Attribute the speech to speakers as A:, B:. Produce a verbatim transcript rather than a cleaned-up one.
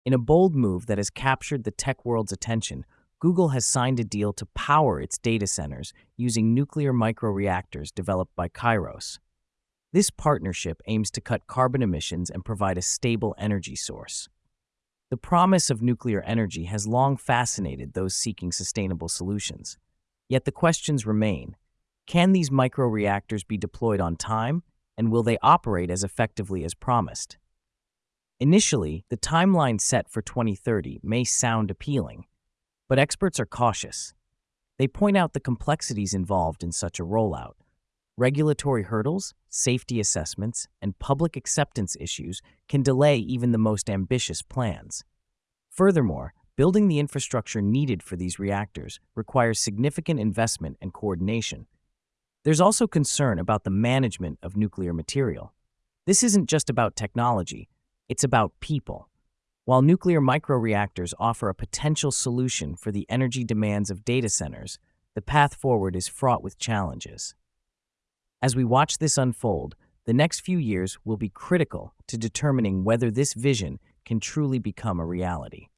A: In a bold move that has captured the tech world's attention, Google has signed a deal to power its data centers using nuclear microreactors developed by Kairos. This partnership aims to cut carbon emissions and provide a stable energy source. The promise of nuclear energy has long fascinated those seeking sustainable solutions. Yet the questions remain: can these microreactors be deployed on time, and will they operate as effectively as promised? Initially, the timeline set for twenty thirty may sound appealing, but experts are cautious. They point out the complexities involved in such a rollout. Regulatory hurdles, safety assessments, and public acceptance issues can delay even the most ambitious plans. Furthermore, building the infrastructure needed for these reactors requires significant investment and coordination. There's also concern about the management of nuclear material. This isn't just about technology, it's about people. While nuclear microreactors offer a potential solution for the energy demands of data centers, the path forward is fraught with challenges. As we watch this unfold, the next few years will be critical to determining whether this vision can truly become a reality.